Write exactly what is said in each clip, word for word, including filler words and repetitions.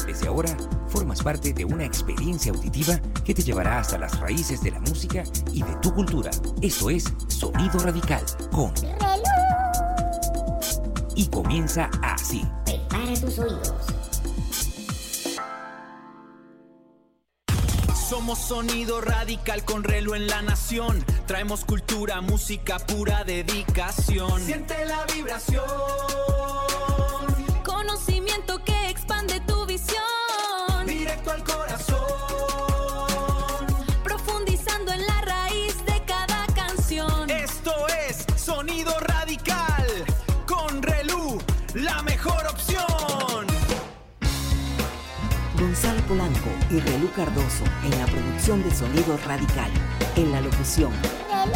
Desde ahora, formas parte de una experiencia auditiva que te llevará hasta las raíces de la música y de tu cultura. Esto es Sonido Radical con Relú. Y comienza así. Prepara tus oídos. Somos Sonido Radical con Relú en la nación. Traemos cultura, música, pura dedicación. Siente la vibración. Conocimiento que expande tu visión. Directo al corazón. Profundizando en la raíz de cada canción. Esto es Sonido Radical con Relú, la mejor opción. Gonzalo Polanco y Relú Cardoso en la producción de Sonido Radical. En la locución, Relú.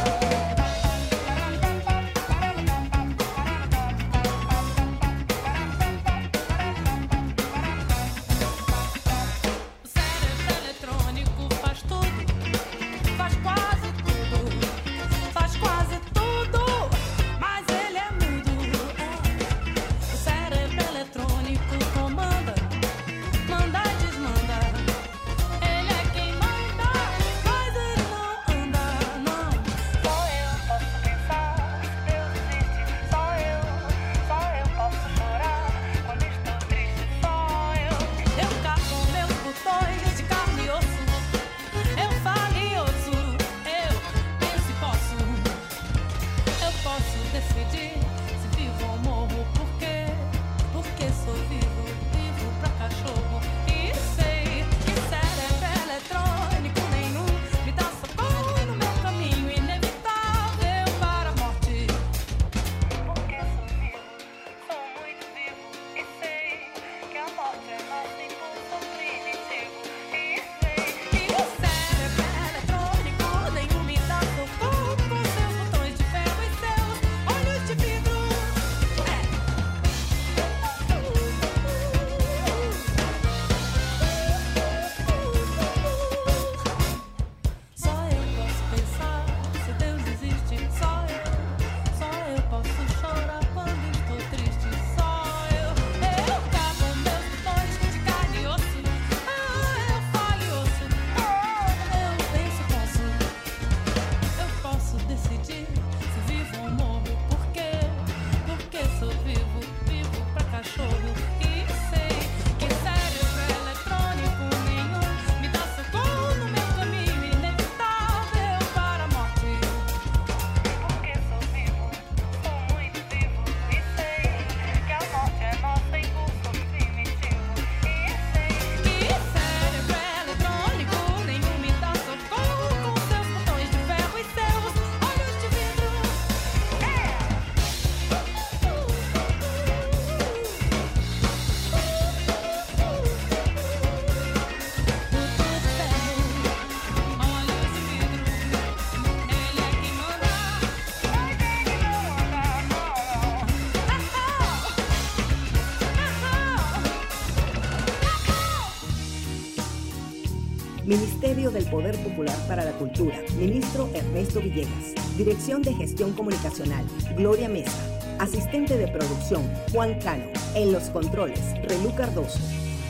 Ministerio del Poder Popular para la Cultura, Ministro Ernesto Villegas. Dirección de Gestión Comunicacional, Gloria Mesa. Asistente de Producción, Juan Cano. En los controles, Relú Cardoso.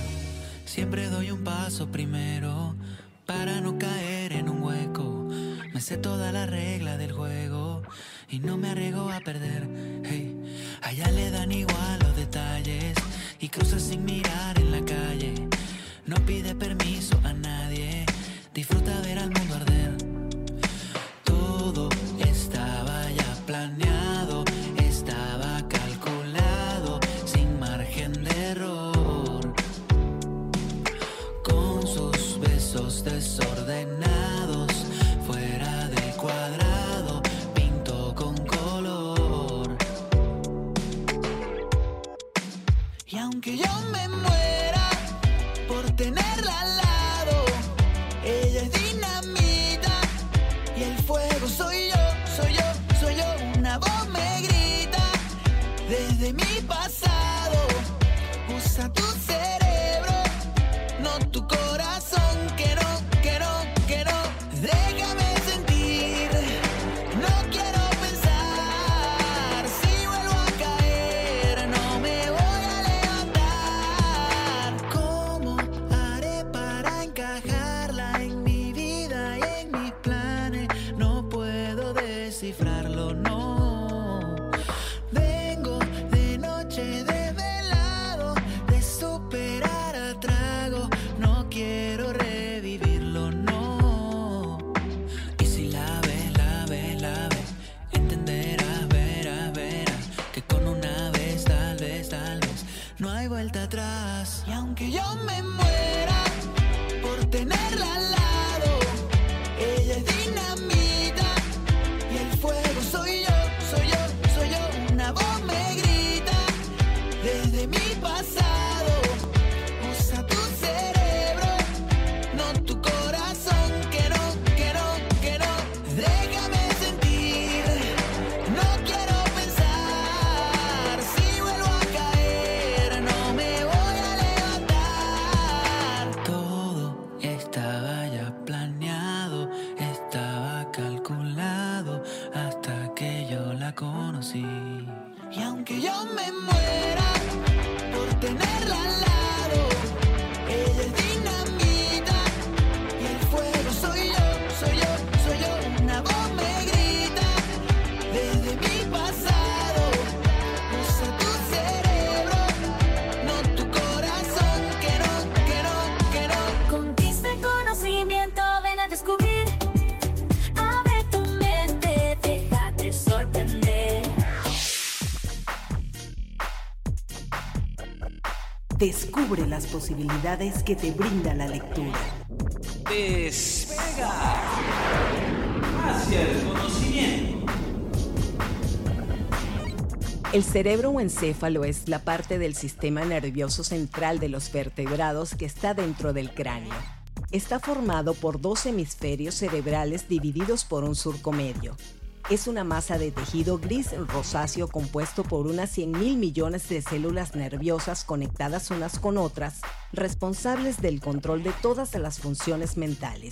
Siempre doy un paso primero para no caer en un hueco. Me sé toda la regla del juego y no me arriesgo a perder. Hey, allá le dan igual los detalles y cruza sin mirar en la calle. No pide permiso a nadie, disfruta ver al mundo arder. Todo estaba ya planeado, estaba calculado, sin margen de error. Con sus besos desordenados, fuera del cuadrado, pintó con color. Y aunque yo me muera por tenerla al lado, ella es dinamita y el fuego soy yo, soy yo, soy yo. Una voz me grita desde mi pasado. Usa tu cerebro, no tu corazón, que no, que no, que no. Déjame sentir, no quiero pensar. Si vuelvo a caer, no me voy a levantar. Con vuelta atrás. Y aunque yo me muera por tenerla al lado, ella es dinamita y el fuego soy yo, soy yo, soy yo. Una voz me grita desde mi pasado. Usa tu cerebro, no tu corazón. Que no, que no, que no. Déjame sentir, no quiero pensar. Si vuelvo a caer, no me voy a levantar. Todo estaba ya planeado, estaba calculado hasta que yo la conocí. Y aunque yo me muera por tenerla al lado, ella es dinamita y el fuego soy yo, soy yo, soy yo. Una voz me grita desde mi pasado. Usa tu cerebro, no tu corazón. Que no, que no, que no. Conquista el conocimiento, ven a descubrir. Abre tu mente, déjate sorprender. Descubre las posibilidades que te brinda la lectura. Despega hacia el conocimiento. El cerebro o encéfalo es la parte del sistema nervioso central de los vertebrados que está dentro del cráneo. Está formado por dos hemisferios cerebrales divididos por un surco medio. Es una masa de tejido gris rosáceo compuesto por unas cien mil millones de células nerviosas conectadas unas con otras, responsables del control de todas las funciones mentales.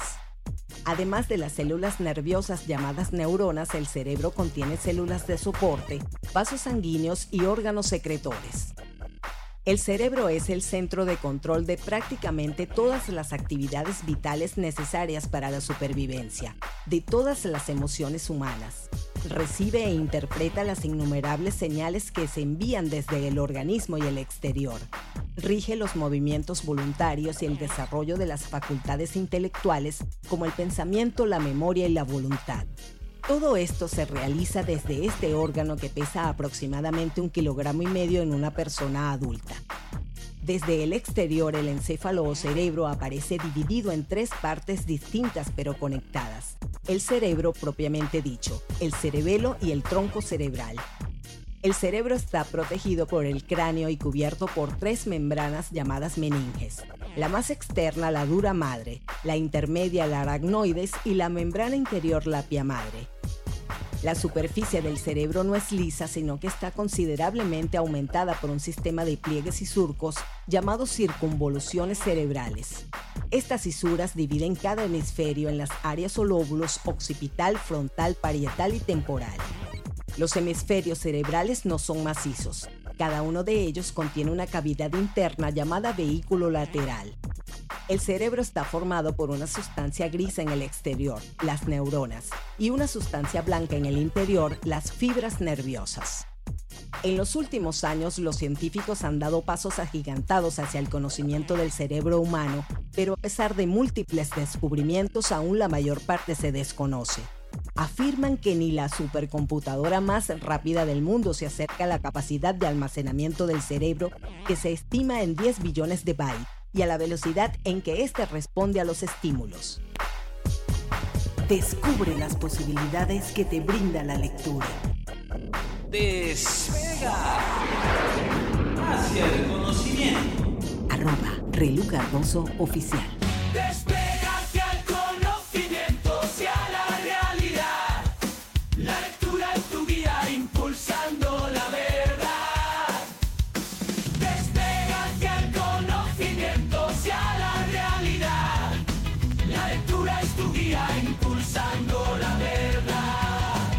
Además de las células nerviosas llamadas neuronas, el cerebro contiene células de soporte, vasos sanguíneos y órganos secretores. El cerebro es el centro de control de prácticamente todas las actividades vitales necesarias para la supervivencia, de todas las emociones humanas. Recibe e interpreta las innumerables señales que se envían desde el organismo y el exterior. Rige los movimientos voluntarios y el desarrollo de las facultades intelectuales como el pensamiento, la memoria y la voluntad. Todo esto se realiza desde este órgano que pesa aproximadamente un kilogramo y medio en una persona adulta. Desde el exterior, el encéfalo o cerebro aparece dividido en tres partes distintas pero conectadas. El cerebro propiamente dicho, el cerebelo y el tronco cerebral. El cerebro está protegido por el cráneo y cubierto por tres membranas llamadas meninges. La más externa, la dura madre, la intermedia, la aracnoides y la membrana interior, la pia madre. La superficie del cerebro no es lisa, sino que está considerablemente aumentada por un sistema de pliegues y surcos llamados circunvoluciones cerebrales. Estas cisuras dividen cada hemisferio en las áreas o lóbulos occipital, frontal, parietal y temporal. Los hemisferios cerebrales no son macizos. Cada uno de ellos contiene una cavidad interna llamada vehículo lateral. El cerebro está formado por una sustancia gris en el exterior, las neuronas, y una sustancia blanca en el interior, las fibras nerviosas. En los últimos años, los científicos han dado pasos agigantados hacia el conocimiento del cerebro humano, pero a pesar de múltiples descubrimientos, aún la mayor parte se desconoce. Afirman que ni la supercomputadora más rápida del mundo se acerca a la capacidad de almacenamiento del cerebro, que se estima en diez billones de bytes, y a la velocidad en que éste responde a los estímulos. Descubre las posibilidades que te brinda la lectura. Despega hacia el conocimiento. Arroba Relu Cardoso Oficial. Despega hacia el conocimiento, hacia la realidad. La lectura es tu guía impulsando la verdad. Despega hacia el conocimiento, hacia la realidad. La lectura es tu guía impulsando la verdad.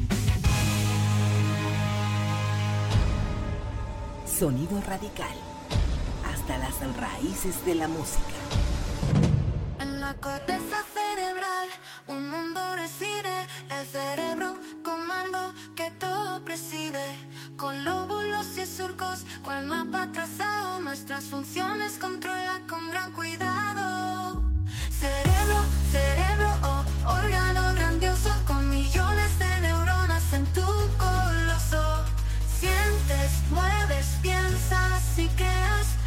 Sonido radical. Hasta las raíces de la música. En la corteza cerebral, un mundo reside. El cerebro, comando que todo preside. Con lóbulos y surcos, cual mapa trazado. Nuestras funciones controla con gran cuidado. Cerebro, cerebro, oh, órgano grandioso. Con millones de neuronas en tu coloso. Sientes, mueves, piensas y creas.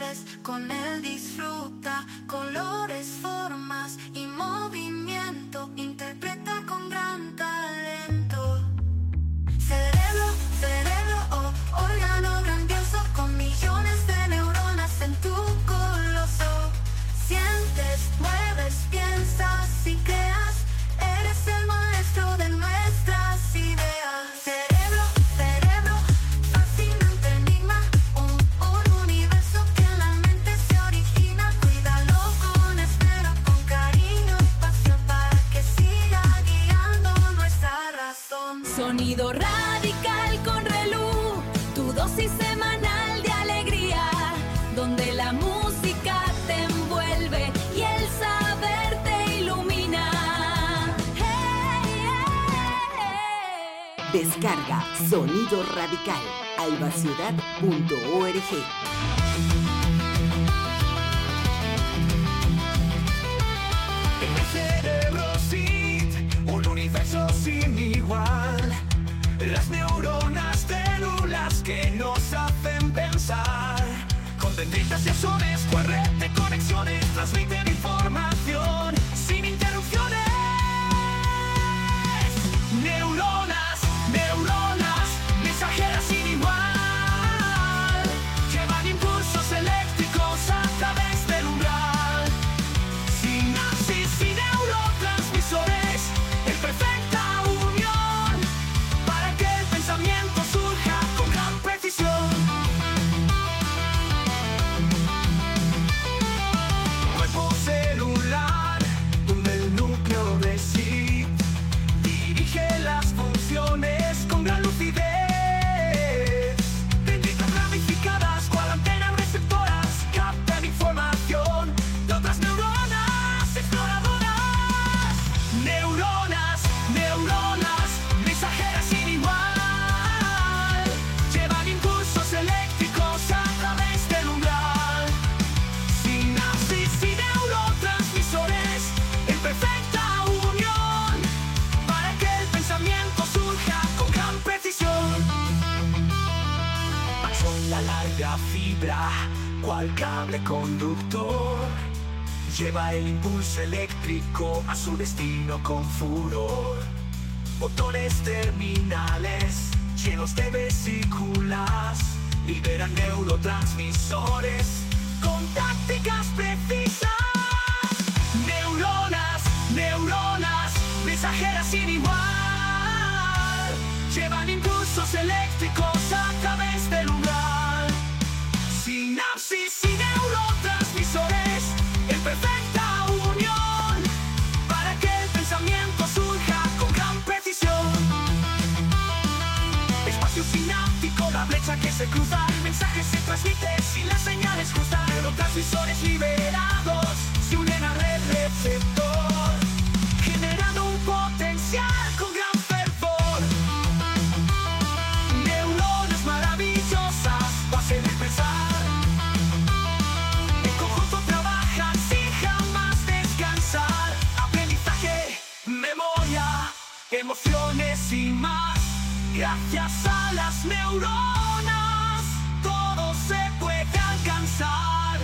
vez con él disfruta colores, formas y movimiento. Interpreta con gran talento. Cerebro, cerebro, oh, órgano grandioso con millones de neuronas en tu coloso. Sientes, mueves, piensas y creas. Eres el maestro de nuestras ideas. Cerebro, cerebro, fascinante enigma. Un, un universo que en la mente se origina. Cuídalo con esmero, con cariño y pasión para que siga guiando nuestra razón. Sonido radical con Relú, tu dosis semanal de alegría, donde la música te envuelve y el saber te ilumina. Hey, hey, hey. Descarga Sonido Radical, albaciudad punto org. En mi cerebro sí, un universo sin igual. Las neuronas, células que nos hacen pensar. Con dendritas y axones, cual red de conexiones, transmiten información sin interrupciones. Neuronas, neuronas, mensajeras sin igual. Llevan impulsos eléctricos a través del umbral. Sinapsis y neurotransmisores, en perfecta unión, para que el pensamiento surja con gran precisión. Cuerpo celular, donde el núcleo de sí dirige las funciones con gran lucidez. Dendritas ramificadas, cual antenas receptoras, captan información de otras neuronas exploradoras. Neuronas, neuronas, mensajeras sin igual. Llevan impulsos eléctricos a través del umbral. Sinapsis y neurotransmisores, en perfecta unión, para que el pensamiento surja con gran precisión. Son la larga fibra, cual cable conductor, lleva el impulso eléctrico a su destino con furor. Botones terminales, llenos de vesículas, liberan neurotransmisores con tácticas precisas. Neuronas, neuronas, mensajeras sin igual. Llevan impulsos eléctricos a través del umbral. Sinapsis y neurotransmisores, en perfecta unión, para que el pensamiento surja con gran precisión. Espacio sináptico, la brecha que se cruza, el mensaje se transmite sin las señales justas. Neurotransmisores liberados se unen a red receptor, generando un potencial con gran fervor. Neuronas maravillosas, base de pensar. En conjunto trabajan sin jamás descansar. Aprendizaje, memoria, emociones y más. Gracias a las neuronas, todo se puede alcanzar.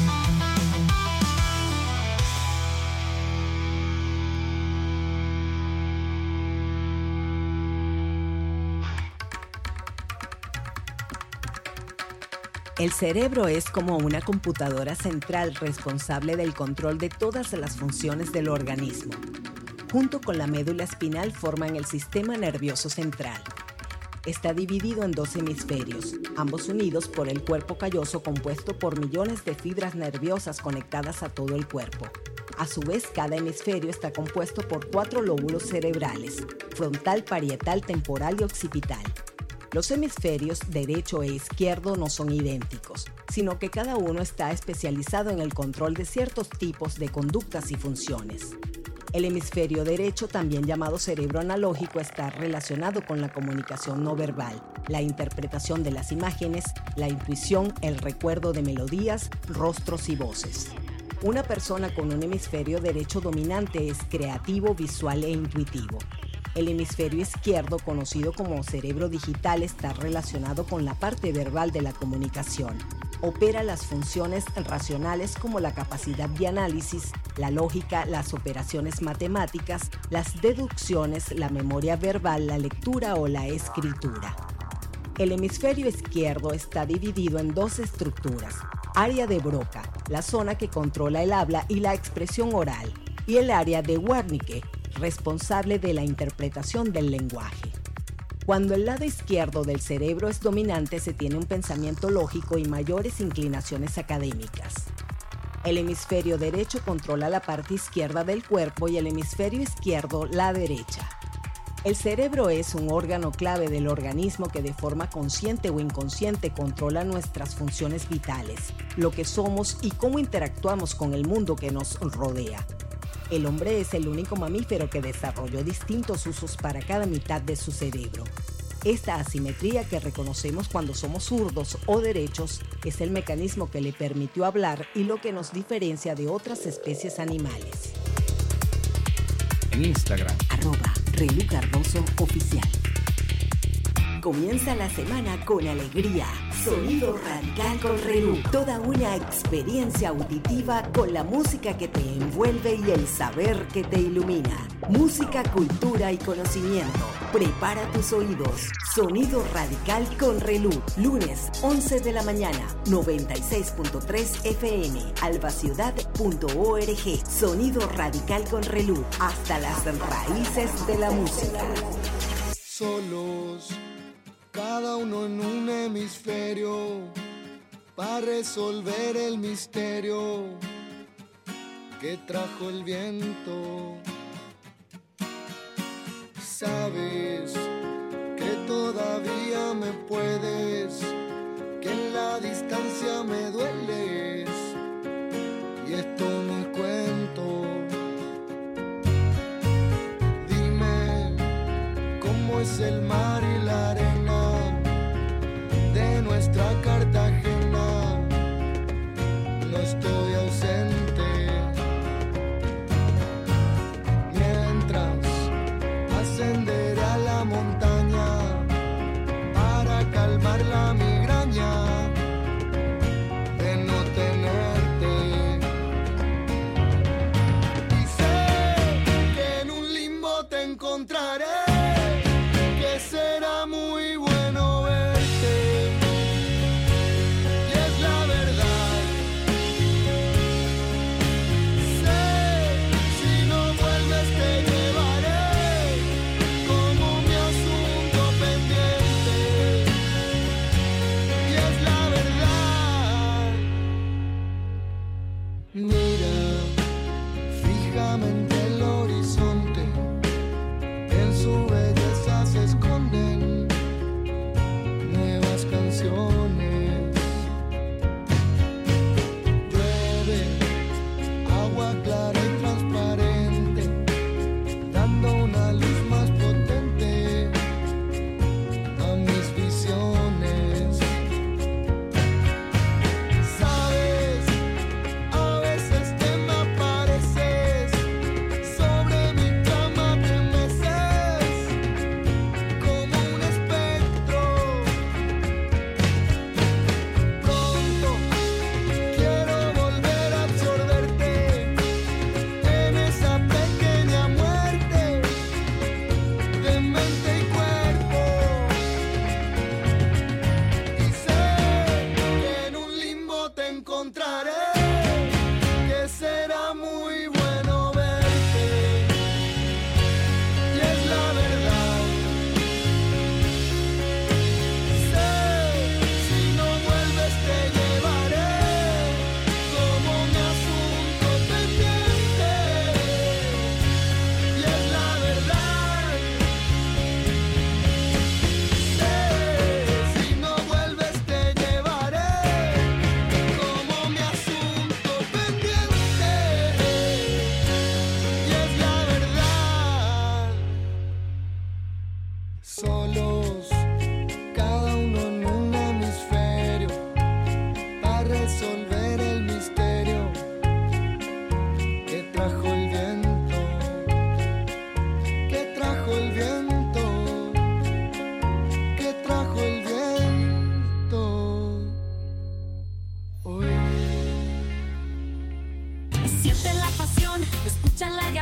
El cerebro es como una computadora central responsable del control de todas las funciones del organismo. Junto con la médula espinal forman el sistema nervioso central. Está dividido en dos hemisferios, ambos unidos por el cuerpo calloso compuesto por millones de fibras nerviosas conectadas a todo el cuerpo. A su vez, cada hemisferio está compuesto por cuatro lóbulos cerebrales: frontal, parietal, temporal y occipital. Los hemisferios derecho e izquierdo no son idénticos, sino que cada uno está especializado en el control de ciertos tipos de conductas y funciones. El hemisferio derecho, también llamado cerebro analógico, está relacionado con la comunicación no verbal, la interpretación de las imágenes, la intuición, el recuerdo de melodías, rostros y voces. Una persona con un hemisferio derecho dominante es creativo, visual e intuitivo. El hemisferio izquierdo, conocido como cerebro digital, está relacionado con la parte verbal de la comunicación. opera las funciones racionales como la capacidad de análisis, la lógica, las operaciones matemáticas, las deducciones, la memoria verbal, la lectura o la escritura. El hemisferio izquierdo está dividido en dos estructuras: área de Broca, la zona que controla el habla y la expresión oral, y el área de Wernicke, responsable de la interpretación del lenguaje. Cuando el lado izquierdo del cerebro es dominante, se tiene un pensamiento lógico y mayores inclinaciones académicas. El hemisferio derecho controla la parte izquierda del cuerpo y el hemisferio izquierdo la derecha. El cerebro es un órgano clave del organismo que de forma consciente o inconsciente controla nuestras funciones vitales, lo que somos y cómo interactuamos con el mundo que nos rodea. El hombre es el único mamífero que desarrolló distintos usos para cada mitad de su cerebro. Esta asimetría que reconocemos cuando somos zurdos o derechos es el mecanismo que le permitió hablar y lo que nos diferencia de otras especies animales. En Instagram, arroba Relu Cardoso Oficial. Comienza la semana con alegría. Sonido Radical con Relu. Toda una experiencia auditiva con la música que te envuelve y el saber que te ilumina. Música, cultura y conocimiento. Prepara tus oídos. Sonido Radical con Relu. Lunes, once de la mañana, noventa y seis punto tres F M, albaciudad punto org. Sonido Radical con Relu. Hasta las raíces de la música. Solos, cada uno en un hemisferio, para resolver el misterio que trajo el viento. Sabes que todavía me puedes, que en la distancia me dueles, y esto no es cuento. Dime cómo es el mar y la arena de nuestra Cartagena. No estoy ausente mientras ascenderé a la montaña para calmar la migraña de no tenerte. Y sé que en un limbo te encontraré, que será muy bueno verte, y es la verdad. Sé, si no vuelves te llevaré como mi asunto pendiente, y es la verdad. Mira fijamente el horizonte, en su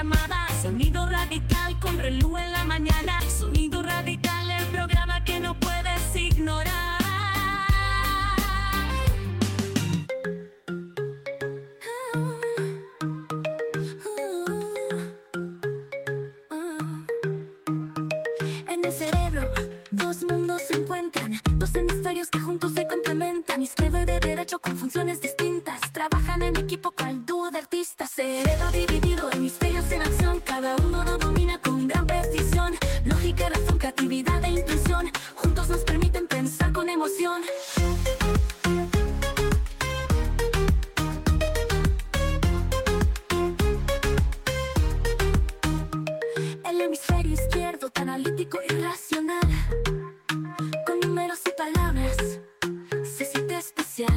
llamada. Sonido Radical con Relú en la mañana. Sonido Radical, el programa que no puedes ignorar. En el cerebro, dos mundos se encuentran, dos hemisferios que juntos se complementan. Izquierdo y de derecho con funciones distintas, trabajan en equipo cual dúo de artistas. Cerebro dividido, hemisferios en acción, cada uno lo domina con gran precisión. Lógica, razón, creatividad e intuición, juntos nos permiten pensar con emoción. El hemisferio izquierdo, tan analítico y racional, con números y palabras, se siente especial.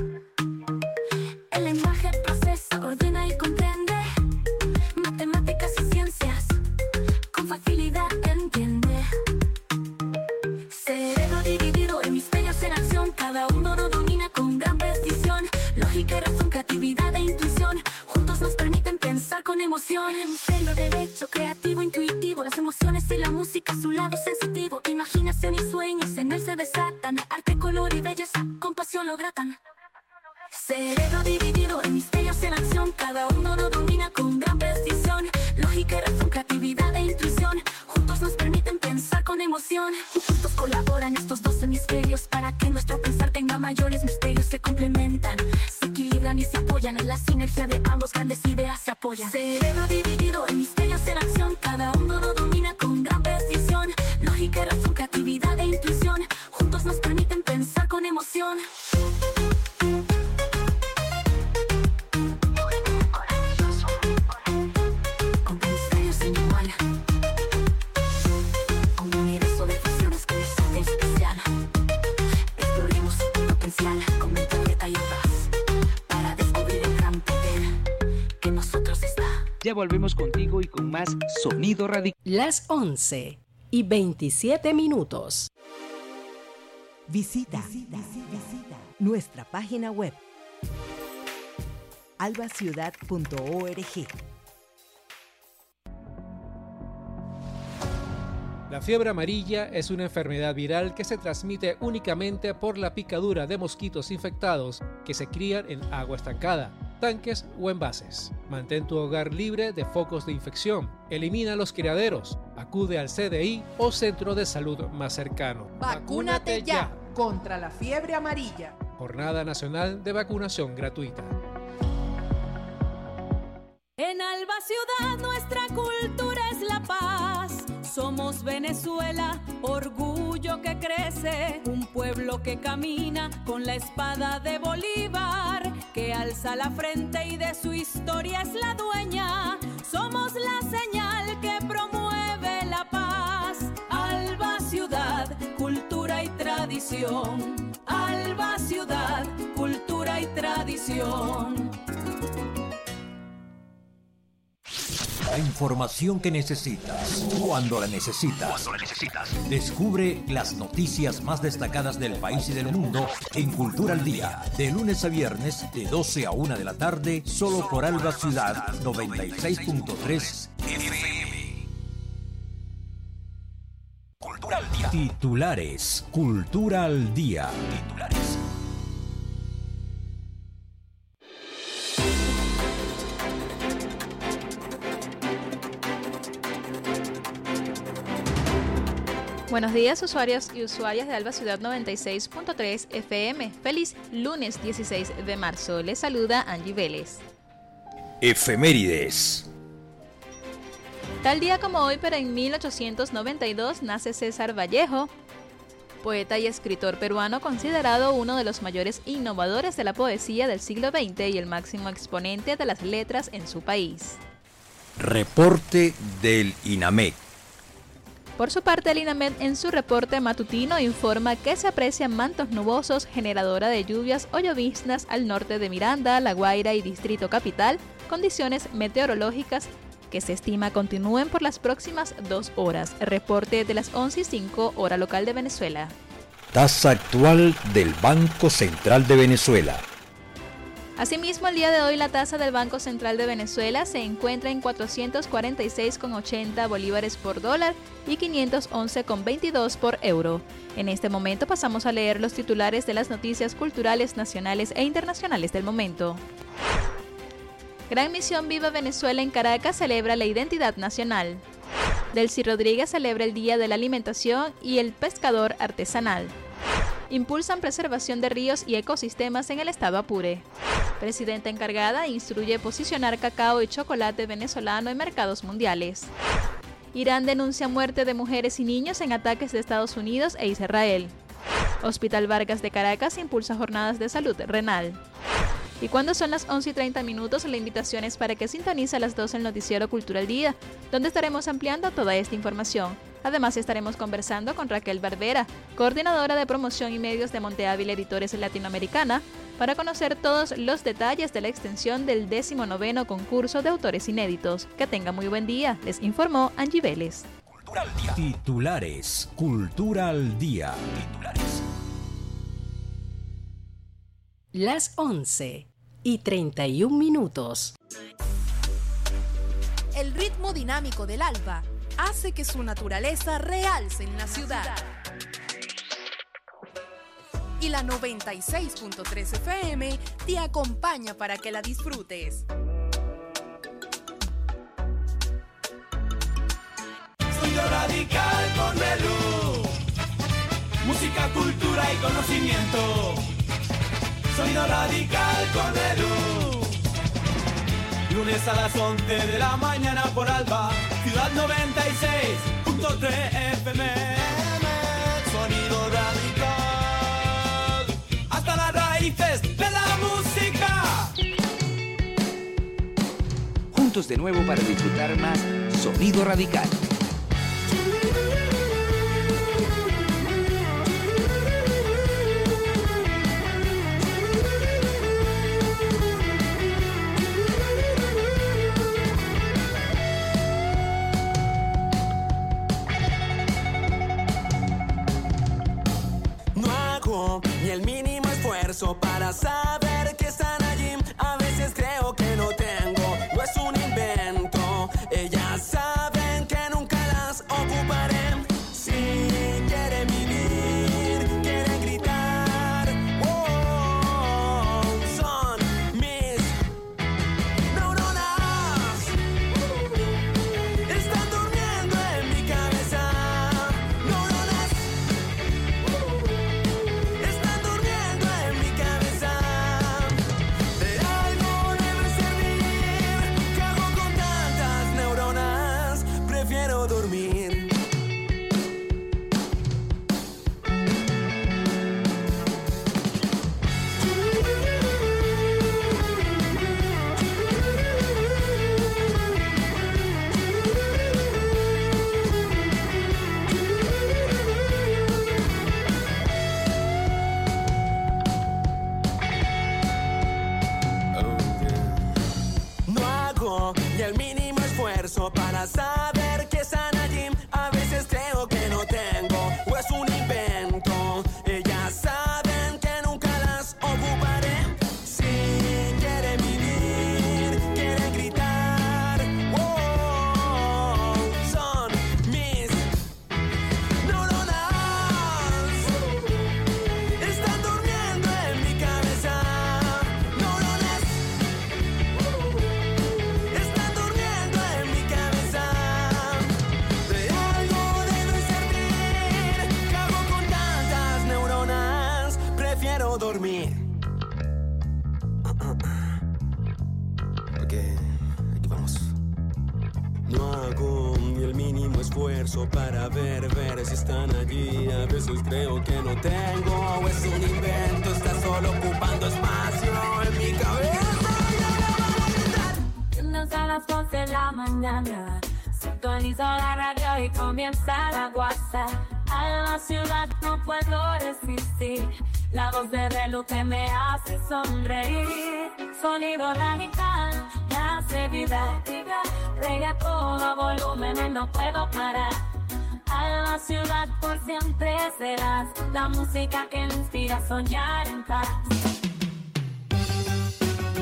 El lenguaje procesa, ordena y comprende, matemáticas y ciencias, con facilidad entiende. Cerebro dividido, hemisferios en acción, cada uno lo domina con gran precisión. Lógica y razón, creatividad e intuición, juntos nos permiten pensar con emoción. Hemisferio derecho, creativo, intuitivo, las emociones y la música, su lado sensitivo. Imaginación y sueños en él se desatan, arte, color y belleza, con pasión lo gratan. Cerebro dividido, hemisferios en acción, cada uno lo domina con gran precisión. Lógica y razón, creatividad e intuición, juntos nos permiten pensar con emoción. Juntos colaboran estos dos hemisferios para que nuestro pensar tenga mayores misterios. Se complementan, se equilibran y se apoyan, en la sinergia de ambos grandes ideas se apoyan. Cerebro dividido, hemisferios en acción, cada uno lo domina con gran precisión. Lógica y razón, creatividad e intuición, juntos nos permiten pensar con emoción. Ya volvemos contigo y con más Sonido Radical. Las once y veintisiete minutos. Visita, visita, visita nuestra página web alba ciudad punto org. La fiebre amarilla es una enfermedad viral que se transmite únicamente por la picadura de mosquitos infectados que se crían en agua estancada, tanques o envases. Mantén tu hogar libre de focos de infección. Elimina los criaderos. Acude al C D I o centro de salud más cercano. ¡Vacúnate ya contra la fiebre amarilla! Jornada Nacional de Vacunación Gratuita. En Alba Ciudad nuestra cultura es la paz. Somos Venezuela, orgullo que crece, un pueblo que camina con la espada de Bolívar, que alza la frente y de su historia es la dueña. Somos la señal que promueve la paz. Alba Ciudad, cultura y tradición. Alba Ciudad, cultura y tradición. La información que necesitas, cuando la necesitas. Cuando la necesitas. Descubre las noticias más destacadas del país y del mundo en Cultura al Día, de lunes a viernes, de doce a una de la tarde, solo por Alba Ciudad noventa y seis punto tres F M. Cultura al Día. Titulares. Cultura al Día. Titulares. Buenos días, usuarios y usuarias de Alba Ciudad noventa y seis punto tres F M. Feliz lunes dieciséis de marzo. Les saluda Angie Vélez. Efemérides. Tal día como hoy, pero en mil ochocientos noventa y dos, nace César Vallejo, poeta y escritor peruano considerado uno de los mayores innovadores de la poesía del siglo veinte y el máximo exponente de las letras en su país. Reporte del INAMET. Por su parte, el INAMET en su reporte matutino informa que se aprecian mantos nubosos, generadora de lluvias o lloviznas al norte de Miranda, La Guaira y Distrito Capital, condiciones meteorológicas que se estima continúen por las próximas dos horas. Reporte de las once y cinco, hora local de Venezuela. Tasa actual del Banco Central de Venezuela. Asimismo, el día de hoy la tasa del Banco Central de Venezuela se encuentra en cuatrocientos cuarenta y seis con ochenta bolívares por dólar y quinientos once con veintidós por euro. En este momento pasamos a leer los titulares de las noticias culturales nacionales e internacionales del momento. Gran Misión Viva Venezuela en Caracas celebra la identidad nacional. Delcy Rodríguez celebra el Día de la Alimentación y el Pescador Artesanal. Impulsan preservación de ríos y ecosistemas en el estado Apure. Presidenta encargada instruye posicionar cacao y chocolate venezolano en mercados mundiales. Irán denuncia muerte de mujeres y niños en ataques de Estados Unidos e Israel. Hospital Vargas de Caracas impulsa jornadas de salud renal. Y cuando son las once y treinta minutos, la invitación es para que sintonice a las doce el noticiero Cultura Día, donde estaremos ampliando toda esta información. Además, estaremos conversando con Raquel Barbera, coordinadora de promoción y medios de Monte Ávila Editores Latinoamericana, para conocer todos los detalles de la extensión del décimo noveno concurso de autores inéditos. Que tenga muy buen día, les informó Angie Vélez. Titulares, Cultura al Día. Titulares. Las once y treinta y un minutos. El ritmo dinámico del alba hace que su naturaleza realce en la ciudad. Y la noventa y seis punto tres F M te acompaña para que la disfrutes. Sonido radical con reloj. Música, cultura y conocimiento. Sonido radical con reloj. Lunes a las once de la mañana por Alba. Ciudad noventa y seis punto tres F M. Sonido radical. Hasta las raíces de la música. Juntos de nuevo para disfrutar más Sonido Radical. Ni el mínimo esfuerzo para saber que están allí. A veces creo que no tengo, no es un invento. Ellas saben que nunca las ocuparé. Si quieren vivir, quieren gritar. Oh, son mis neuronas. Están durmiendo en mi cabeza. Neuronas. Están durmiendo en mi cabeza. De algo debe servir. ¿Qué hago con tantas neuronas? Prefiero dormir. No hago ni el mínimo esfuerzo para saber que están allí. A veces creo que no tengo, o es un invento. Ellas saben que nunca las ocuparé. Si quieren vivir, quieren gritar. Oh, son mis neuronas. Están durmiendo en mi cabeza. Neuronas. Están durmiendo en mi cabeza. De algo debe servir. ¿Qué hago con tantas neuronas? Prefiero dormir. Ok, aquí vamos. No hago ni el mínimo esfuerzo para ver, ver si están allí. A veces creo que no tengo, o es un invento. Está solo ocupando espacio en mi cabeza. Lunes a las once de la mañana, sintonizo la radio y comienza la guasa. A la ciudad no puedo resistir, la voz de reloj que me hace sonreír. Sonido radical, me hace vibrar. Reggae a todo volumen y no puedo parar. A la ciudad por siempre serás la música que me inspira a soñar en paz.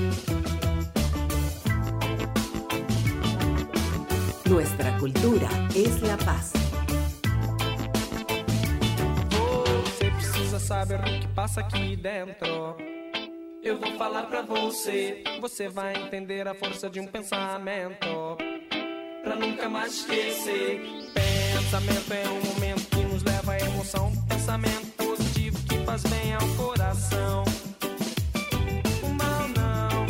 Nuestra cultura es la paz. Você precisa saber o que passa aqui dentro. Eu vou falar pra você, você vai entender a força de um pensamento, pra nunca mais esquecer. Pensamento é um momento que nos leva à emoção. Pensamento positivo que faz bem ao coração. O mal não,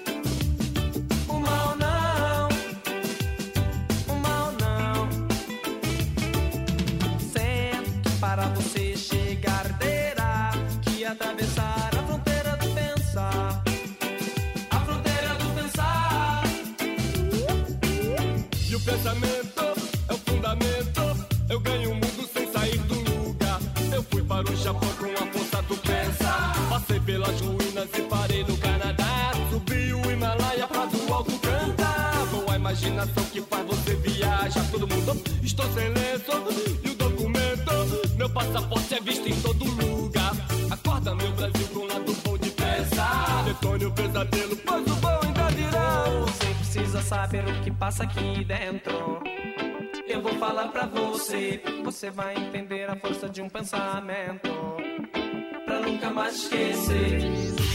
o mal não, o mal não. Sempre que para você chegar terá que atravessar a fronteira do pensar. A fronteira do pensar. E o pensamento é o fundamento. Eu ganho o mundo sem sair do lugar. Eu fui para o Japão com a força do pensar. Passei pelas ruínas e parei no Canadá. Subi o Himalaia pra do alto cantar. Boa imaginação que faz você viajar. Todo mundo, estou sem lenço. E o documento, meu passaporte é visto em todo lugar. Acorda meu Brasil com um lado bom de pensar. Detone o pesadelo, pois o bom ainda virá. Você precisa saber o que passa aqui dentro. Eu vou falar pra você, você vai entender a força de um pensamento, pra nunca mais esquecer.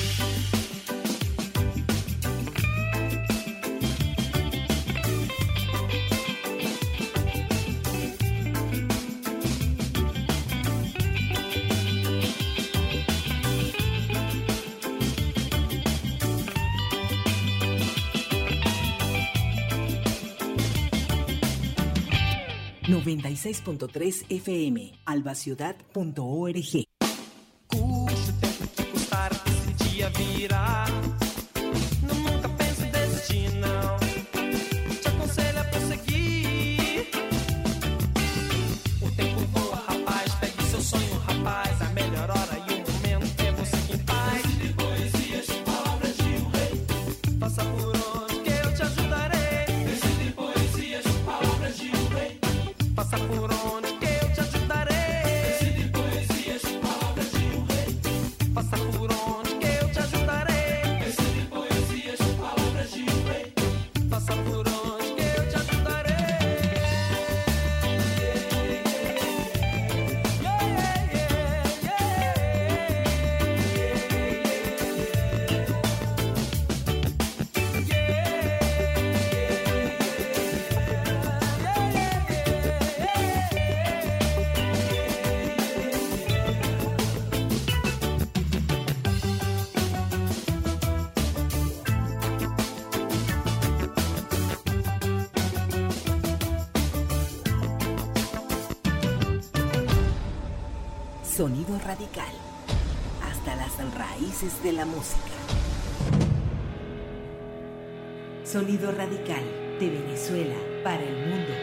noventa y seis punto tres F M, albaciudad punto org. Custe o tempo que custar, esse dia virá. Não, nunca pense em desistir, não. Te aconselho a prosseguir. O tempo voa, rapaz, pegue seu sonho, rapaz. A melhor hora e o momento é você quem faz. Recite poesias, palavras de um rei. Passa por onde que eu te ajudarei. Recite poesias, palavras de um rei. Passa por onde que eu te ajudarei. Recite poesias, palavras de um rei. Passa por onde que eu te ajudarei. Recite poesias, palavras de um rei. Passa por onde que eu te ajudarei. Sonido radical. Hasta las raíces de la música. Sonido radical de Venezuela para el mundo.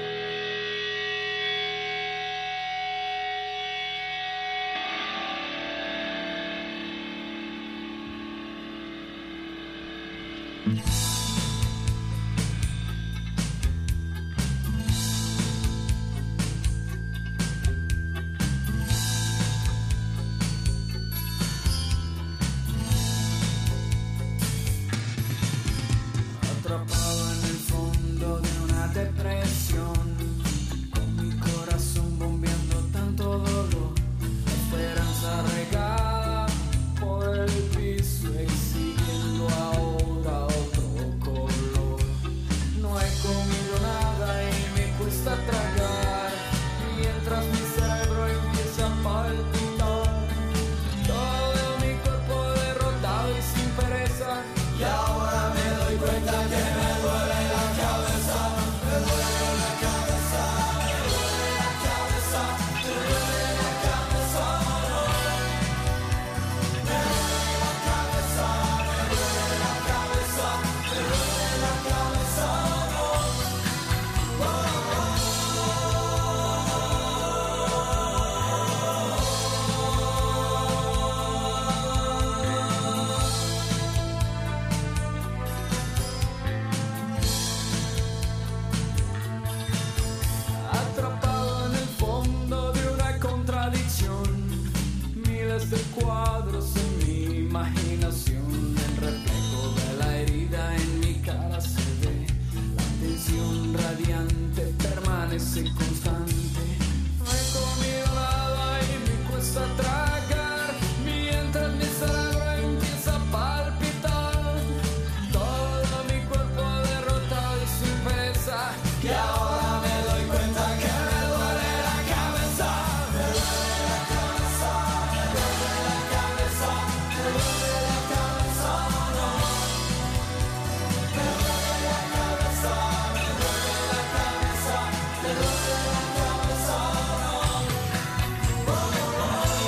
Atrapado en el fondo de una depresión, con mi corazón bombeando tanto dolor, esperanza regada por el piso, exigiendo ahora otro permanece constante. No he comido nada y me cuesta tragar, mientras mi cerebro empieza a palpitar. Todo mi cuerpo derrotado y sin pereza, y ahora me doy cuenta que me duele la cabeza. Me duele la cabeza, me duele la cabeza, me duele la cabeza, no. Me duele la cabeza, me duele la cabeza, me duele la cabeza, no. Oh, oh,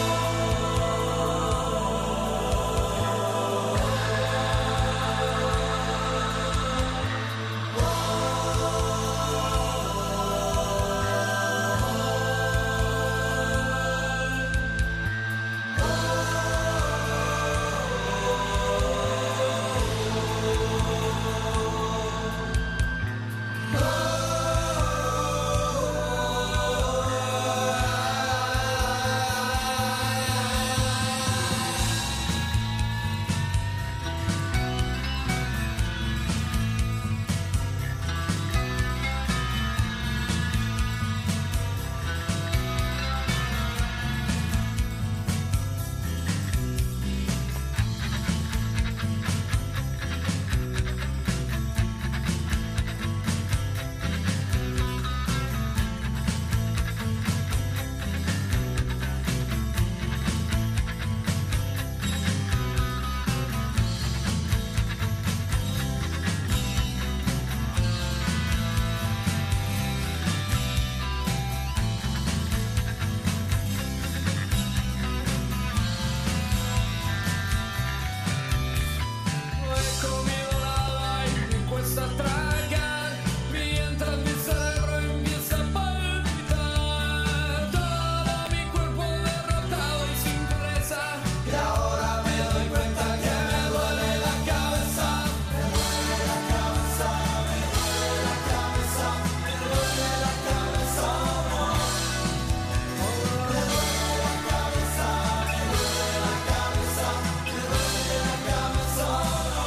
no he comido nada y me cuesta tragar, mientras mi cerebro empieza a palpitar. Todo mi cuerpo derrotado y sin pereza, y ahora me doy cuenta que me duele la cabeza. Me duele la cabeza, me duele la cabeza, me duele la cabeza, no. Me duele la cabeza, me duele la cabeza, me duele la cabeza, no.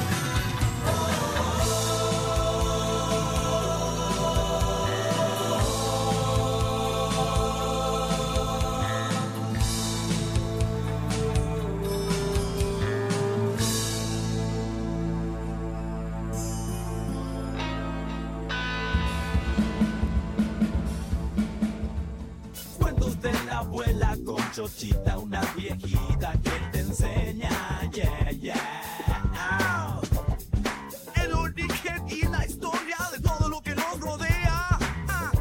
Cuentos de la abuela con Chochita, una viejita que te enseña, yeah, yeah. El origen y la historia de todo lo que nos rodea. Ah.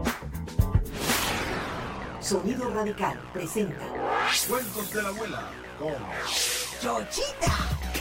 Sonido Radical presenta Cuentos de la abuela con Chochita.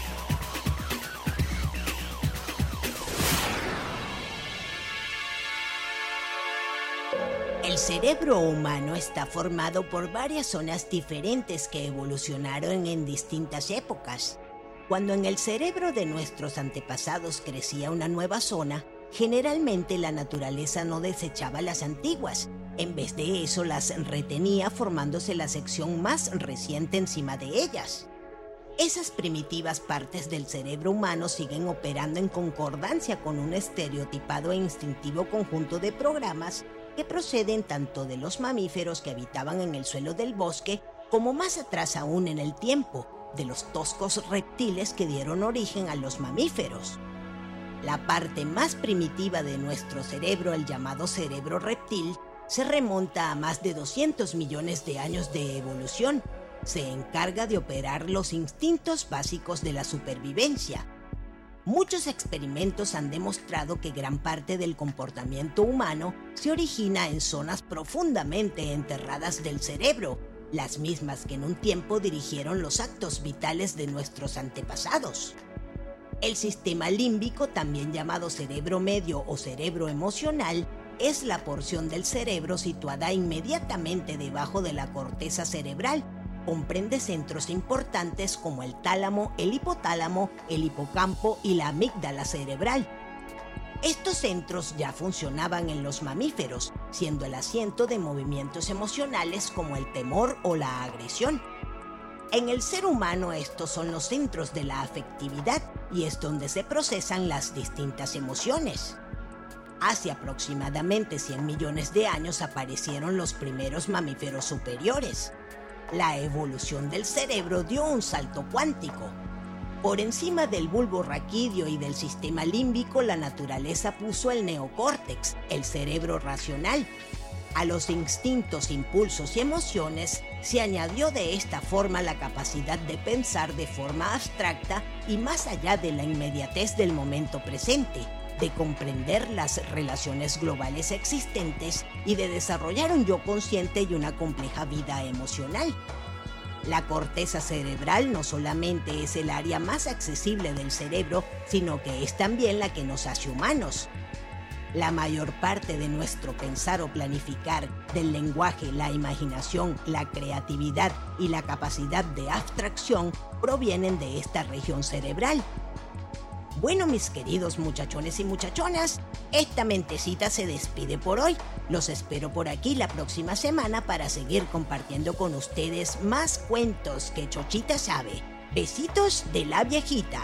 El cerebro humano está formado por varias zonas diferentes que evolucionaron en distintas épocas. Cuando en el cerebro de nuestros antepasados crecía una nueva zona, generalmente la naturaleza no desechaba las antiguas. En vez de eso, las retenía formándose la sección más reciente encima de ellas. Esas primitivas partes del cerebro humano siguen operando en concordancia con un estereotipado e instintivo conjunto de programas que proceden tanto de los mamíferos que habitaban en el suelo del bosque, como más atrás aún en el tiempo, de los toscos reptiles que dieron origen a los mamíferos. La parte más primitiva de nuestro cerebro, el llamado cerebro reptil, se remonta a más de doscientos millones de años de evolución. Se encarga de operar los instintos básicos de la supervivencia. Muchos experimentos han demostrado que gran parte del comportamiento humano se origina en zonas profundamente enterradas del cerebro, las mismas que en un tiempo dirigieron los actos vitales de nuestros antepasados. El sistema límbico, también llamado cerebro medio o cerebro emocional, es la porción del cerebro situada inmediatamente debajo de la corteza cerebral. Comprende centros importantes como el tálamo, el hipotálamo, el hipocampo y la amígdala cerebral. Estos centros ya funcionaban en los mamíferos, siendo el asiento de movimientos emocionales como el temor o la agresión. En el ser humano estos son los centros de la afectividad y es donde se procesan las distintas emociones. Hace aproximadamente cien millones de años aparecieron los primeros mamíferos superiores. La evolución del cerebro dio un salto cuántico. Por encima del bulbo raquídeo y del sistema límbico, la naturaleza puso el neocórtex, el cerebro racional. A los instintos, impulsos y emociones se añadió de esta forma la capacidad de pensar de forma abstracta y más allá de la inmediatez del momento presente, de comprender las relaciones globales existentes y de desarrollar un yo consciente y una compleja vida emocional. La corteza cerebral no solamente es el área más accesible del cerebro, sino que es también la que nos hace humanos. La mayor parte de nuestro pensar o planificar, del lenguaje, la imaginación, la creatividad y la capacidad de abstracción provienen de esta región cerebral. Bueno, mis queridos muchachones y muchachonas, esta mentecita se despide por hoy. Los espero por aquí la próxima semana para seguir compartiendo con ustedes más cuentos que Chochita sabe. Besitos de la viejita.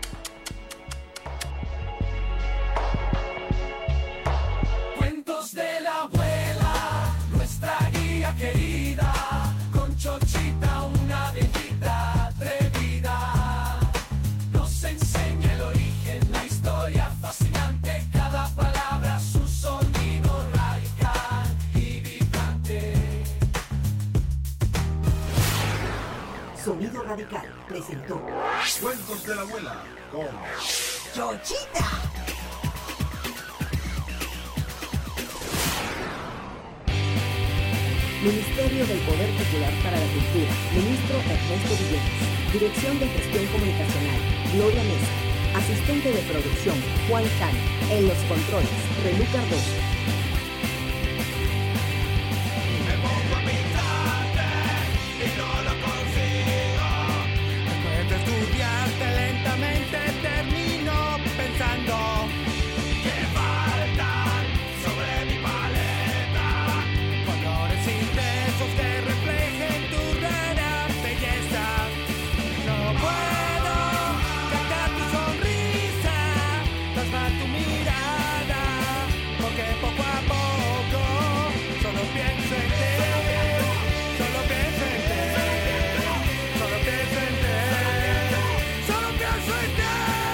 Cuentos de la abuela, nuestra guía querida, con Chochita, una viejita atrevida. Nos enseña el origen, la historia fascinante, cada palabra su sonido radical y vibrante. Sonido Radical presentó Cuentos de la abuela con Chochita. Ministerio del Poder Popular para la Cultura, Ministro Ernesto Villegas, Dirección de Gestión Comunicacional, Gloria Mesa, Asistente de Producción, Juan Cano, en los controles, Relú Cardoso. Me pongo a pintarte y no lo consigo. Después de estudiarte lentamente termino pensando que faltan sobre mi paleta colores intensos que reflejen tu rara belleza. No puedo captar tu sonrisa, plasmar tu mirada, porque poco a poco solo pienso en ti, solo pienso en ti, solo pienso en ti, solo pienso en ti.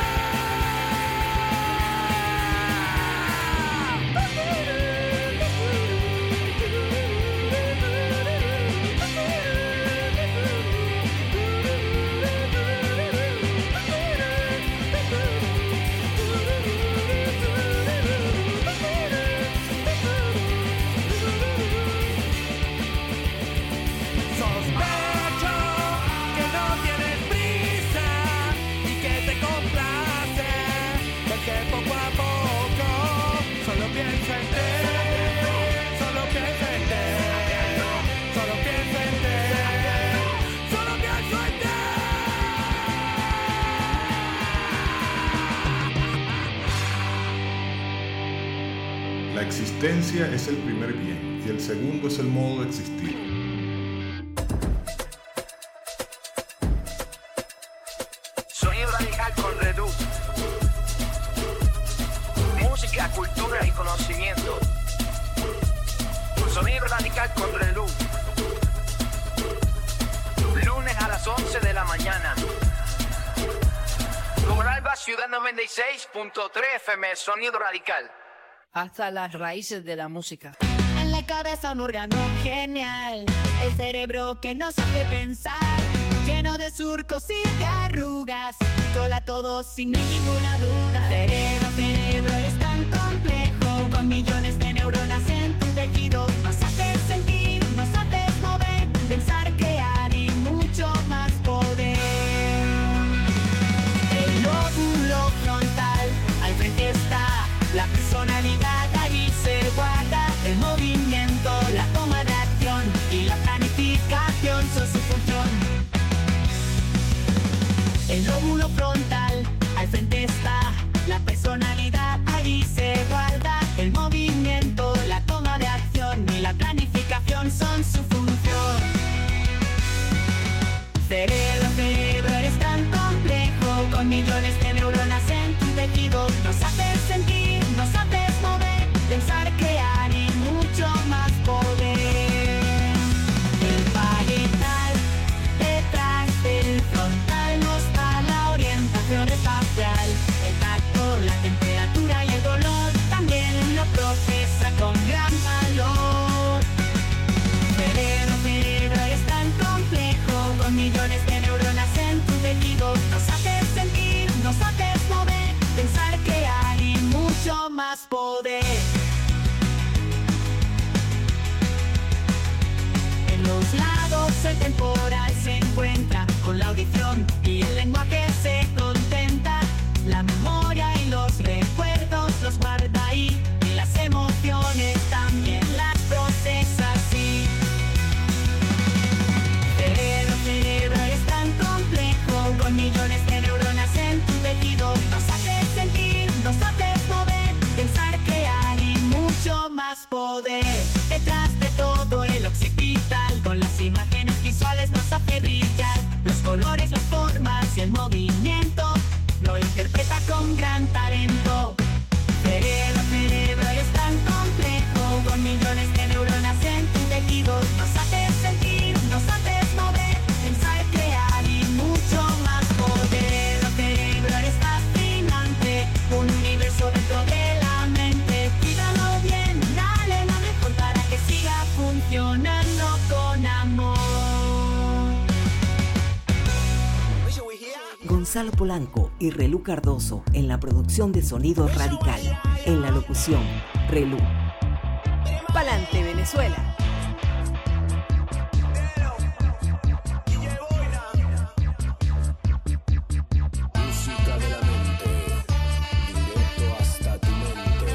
Sospecho que no tienes prisa y que te complace, porque poco a poco solo pienso en ti, solo pienso en ti, solo pienso en ti, solo pienso en ti. La existencia es el primer bien y el segundo es el modo de existir. Sonido Radical con Redú. Música, cultura y conocimiento. Sonido Radical con Redú. Lunes a las once de la mañana. Alba, Ciudad noventa y seis punto tres F M, Sonido Radical. Hasta las raíces de la música. En la cabeza un órgano genial, el cerebro que no sabe pensar, lleno de surcos y de arrugas, controla todo sin ninguna duda. Cerebro, cerebro es tan complejo, con millones de neuronas en tu tejido. Nos hace sentir, nos hace mover, pensar, crear y mucho más poder. El lóbulo frontal, al frente está la personalidad, allí se guarda el movimiento, la toma de acción y la planificación son su función. El lóbulo frontal, al frente está la personalidad, allí se guarda el movimiento, la toma de acción y la planificación son su función. Cerebro, cerebro, eres tan complejo, con millones de neuronas en tu tejido. Nos haces sentir, nos haces mover, más poder. Detrás de todo el occipital, con las imágenes visuales nos hace brillar. Los colores, las formas y el movimiento lo interpreta con gran talento. Cerebro, cerebro es tan complejo, con millones de neuronas en tu tejido. Nos haces sentir, nos haces mover, pensar, crear y mucho más poder. El cerebro es fascinante, un universo dentro de la mente. Cuídalo bien, dale lo mejor para que siga funcionando con amor. Gonzalo Polanco y Relú Cardoso en la producción de Sonido Radical. En la locución, Relú. Palante, Venezuela. Música de la mente, directo hasta tu mente.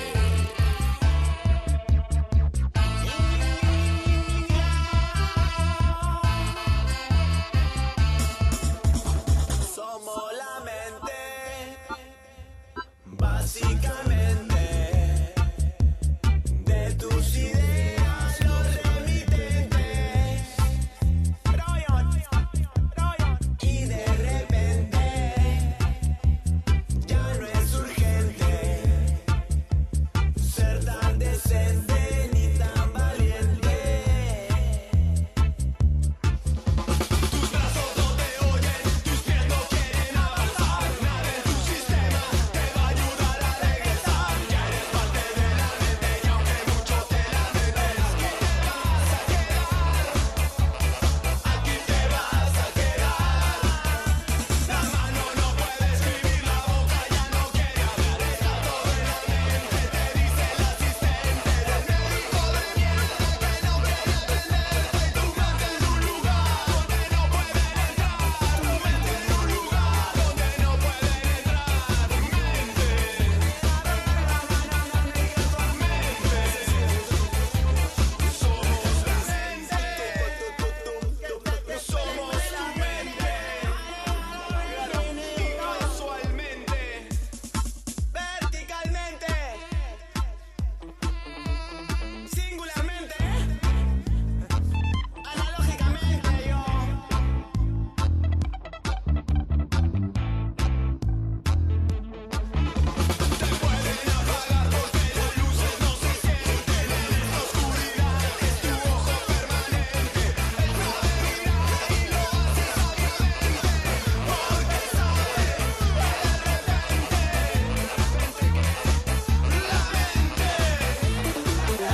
Somos la mente, básicamente, de tus ideas los remitentes. Y de repente ya no es urgente ser tan decente ni tan valiente. Tus brazos no te oyen, tus pies no quieren avanzar. Nada en tu sistema te va a ayudar a regresar. Ya eres parte de la mente y aunque muchos te lamentes, aquí te vas a quedar. Aquí te vas a quedar. La mano no puede escribir, la boca ya no quiere hablar. Está todo en la mente, te dice el asistente del médico de mierda que no quiere atenderte. Y tu mente en un lugar donde no pueden entrar. Tu mente en un lugar donde no pueden entrar. Mente. Somos la mente. Somos la mente. Casualmente, verticalmente, singularmente, analógicamente yo. Te pueden apagar porque las luces no se sienten. En esta oscuridad es tu ojo permanente. El fraude mira y lo hace sabiamente, porque sabe que de repente la mente, la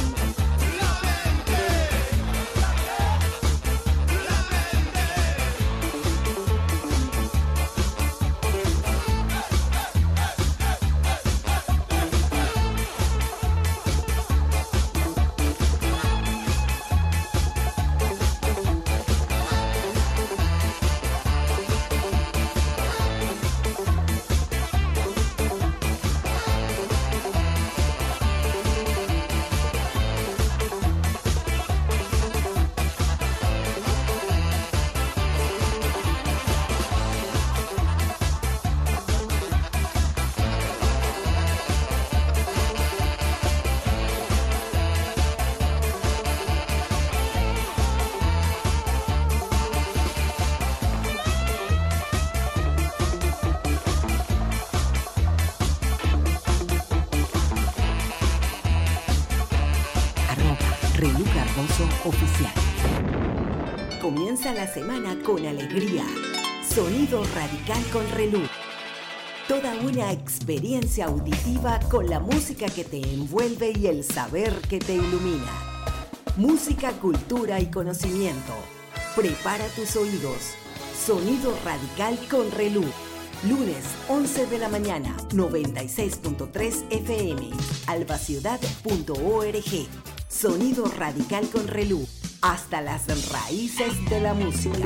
Relú Cardoso Oficial. Comienza la semana con alegría. Sonido Radical con Relú. Toda una experiencia auditiva con la música que te envuelve y el saber que te ilumina. Música, cultura y conocimiento. Prepara tus oídos. Sonido Radical con Relú. Lunes, once de la mañana, noventa y seis punto tres F M, albaciudad punto org. Sonido Radical con Relú. Hasta las raíces de la música.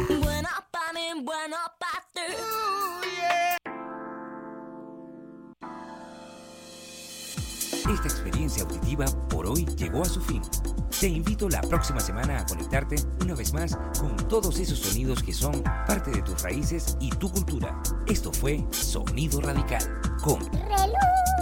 Esta experiencia auditiva por hoy llegó a su fin. Te invito la próxima semana a conectarte una vez más con todos esos sonidos que son parte de tus raíces y tu cultura. Esto fue Sonido Radical con Relú.